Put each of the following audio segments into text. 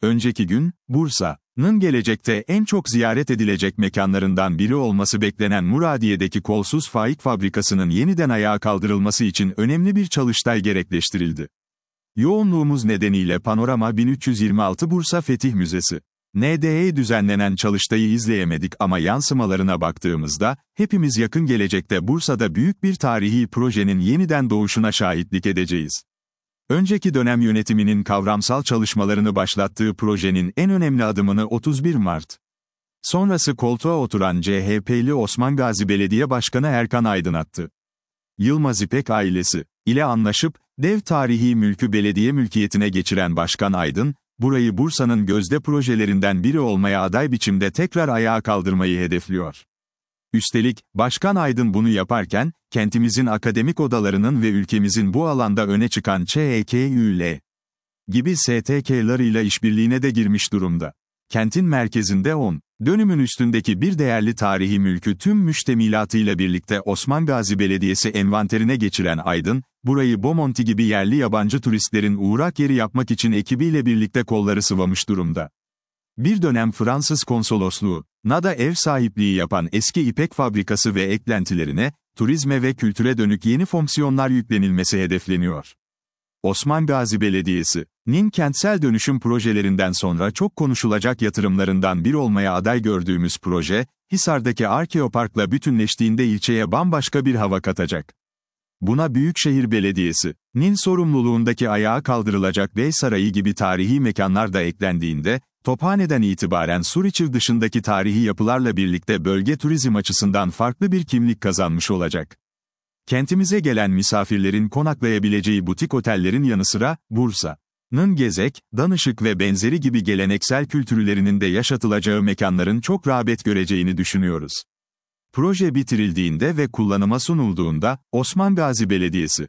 Önceki gün, Bursa'nın gelecekte en çok ziyaret edilecek mekanlarından biri olması beklenen Muradiye'deki kolsuz faik fabrikasının yeniden ayağa kaldırılması için önemli bir çalıştay gerekleştirildi. Yoğunluğumuz nedeniyle Panorama 1326 Bursa Fetih Müzesi NDE düzenlenen çalıştayı izleyemedik ama yansımalarına baktığımızda, hepimiz yakın gelecekte Bursa'da büyük bir tarihi projenin yeniden doğuşuna şahitlik edeceğiz. Önceki dönem yönetiminin kavramsal çalışmalarını başlattığı projenin en önemli adımını 31 Mart sonrası koltuğa oturan CHP'li Osman Gazi Belediye Başkanı Erkan Aydın attı. Yılmaz İpek ailesi ile anlaşıp, dev tarihi mülkü belediye mülkiyetine geçiren Başkan Aydın, burayı Bursa'nın gözde projelerinden biri olmaya aday biçimde tekrar ayağa kaldırmayı hedefliyor. Üstelik, Başkan Aydın bunu yaparken, kentimizin akademik odalarının ve ülkemizin bu alanda öne çıkan ÇEKÜL gibi STK'larıyla işbirliğine de girmiş durumda. Kentin merkezinde 10 dönümün üstündeki bir değerli tarihi mülkü tüm müştemilatıyla birlikte Osman Gazi Belediyesi envanterine geçiren Aydın, burayı Bomonti gibi yerli yabancı turistlerin uğrak yeri yapmak için ekibiyle birlikte kolları sıvamış durumda. Bir dönem Fransız konsolosluğu, NA'da ev sahipliği yapan eski ipek fabrikası ve eklentilerine, turizme ve kültüre dönük yeni fonksiyonlar yüklenilmesi hedefleniyor. Osman Gazi Belediyesi'nin kentsel dönüşüm projelerinden sonra çok konuşulacak yatırımlarından biri olmaya aday gördüğümüz proje, Hisar'daki Arkeopark'la bütünleştiğinde ilçeye bambaşka bir hava katacak. Buna Büyükşehir Belediyesi'nin sorumluluğundaki ayağa kaldırılacak Bey Sarayı gibi tarihi mekanlar da eklendiğinde, Tophane'den itibaren Suriçiv dışındaki tarihi yapılarla birlikte bölge turizm açısından farklı bir kimlik kazanmış olacak. Kentimize gelen misafirlerin konaklayabileceği butik otellerin yanı sıra, Bursa'nın Gezek, Danışık ve benzeri gibi geleneksel kültürlerinin de yaşatılacağı mekanların çok rağbet göreceğini düşünüyoruz. Proje bitirildiğinde ve kullanıma sunulduğunda, Osman Gazi Belediyesi,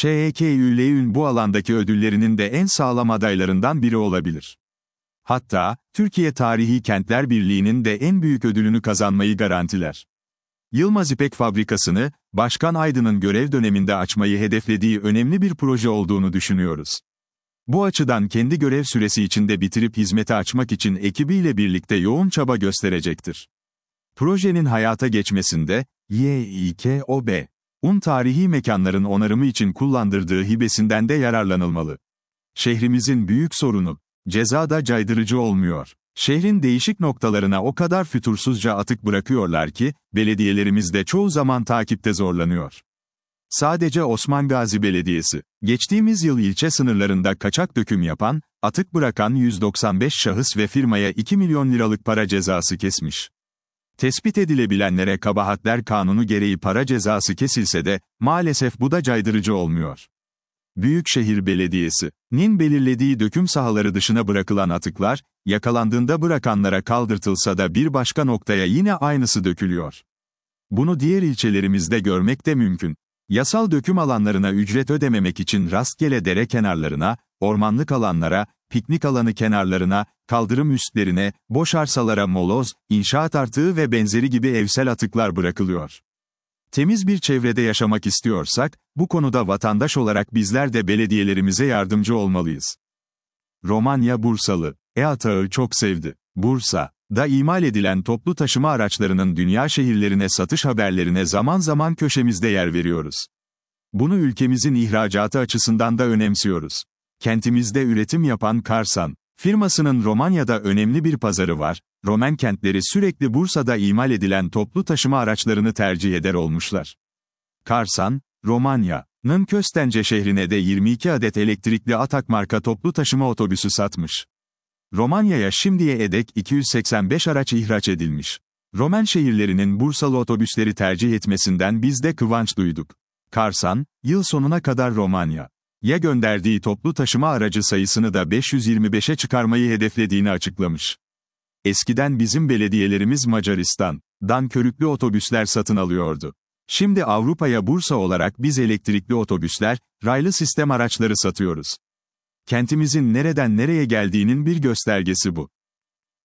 ÇEKÜL'ün bu alandaki ödüllerinin de en sağlam adaylarından biri olabilir. Hatta, Türkiye Tarihi Kentler Birliği'nin de en büyük ödülünü kazanmayı garantiler. Yılmaz İpek Fabrikası'nı, Başkan Aydın'ın görev döneminde açmayı hedeflediği önemli bir proje olduğunu düşünüyoruz. Bu açıdan kendi görev süresi içinde bitirip hizmete açmak için ekibiyle birlikte yoğun çaba gösterecektir. Projenin hayata geçmesinde, YİKOB'un tarihi mekanların onarımı için kullandırdığı hibesinden de yararlanılmalı. Şehrimizin büyük sorunu, ceza da caydırıcı olmuyor. Şehrin değişik noktalarına o kadar fütursuzca atık bırakıyorlar ki, belediyelerimiz de çoğu zaman takipte zorlanıyor. Sadece Osman Gazi Belediyesi, geçtiğimiz yıl ilçe sınırlarında kaçak döküm yapan, atık bırakan 195 şahıs ve firmaya 2 milyon liralık para cezası kesmiş. Tespit edilebilenlere kabahatler kanunu gereği para cezası kesilse de, maalesef bu da caydırıcı olmuyor. Büyükşehir Belediyesi'nin belirlediği döküm sahaları dışına bırakılan atıklar, yakalandığında bırakanlara kaldırtılsa da bir başka noktaya yine aynısı dökülüyor. Bunu diğer ilçelerimizde görmek de mümkün. Yasal döküm alanlarına ücret ödememek için rastgele dere kenarlarına, ormanlık alanlara, piknik alanı kenarlarına, kaldırım üstlerine, boş arsalara moloz, inşaat artığı ve benzeri gibi evsel atıklar bırakılıyor. Temiz bir çevrede yaşamak istiyorsak, bu konuda vatandaş olarak bizler de belediyelerimize yardımcı olmalıyız. Romanya Bursalı, atağı çok sevdi. Bursa'da imal edilen toplu taşıma araçlarının dünya şehirlerine satış haberlerine zaman zaman köşemizde yer veriyoruz. Bunu ülkemizin ihracatı açısından da önemsiyoruz. Kentimizde üretim yapan Karsan firmasının Romanya'da önemli bir pazarı var. Roman kentleri sürekli Bursa'da imal edilen toplu taşıma araçlarını tercih eder olmuşlar. Karsan, Romanya'nın Köstence şehrine de 22 adet elektrikli Atak marka toplu taşıma otobüsü satmış. Romanya'ya şimdiye dek 285 araç ihraç edilmiş. Roman şehirlerinin Bursalı otobüsleri tercih etmesinden biz de kıvanç duyduk. Karsan, yıl sonuna kadar Romanya'ya gönderdiği toplu taşıma aracı sayısını da 525'e çıkarmayı hedeflediğini açıklamış. Eskiden bizim belediyelerimiz Macaristan'dan körüklü otobüsler satın alıyordu. Şimdi Avrupa'ya Bursa olarak biz elektrikli otobüsler, raylı sistem araçları satıyoruz. Kentimizin nereden nereye geldiğinin bir göstergesi bu.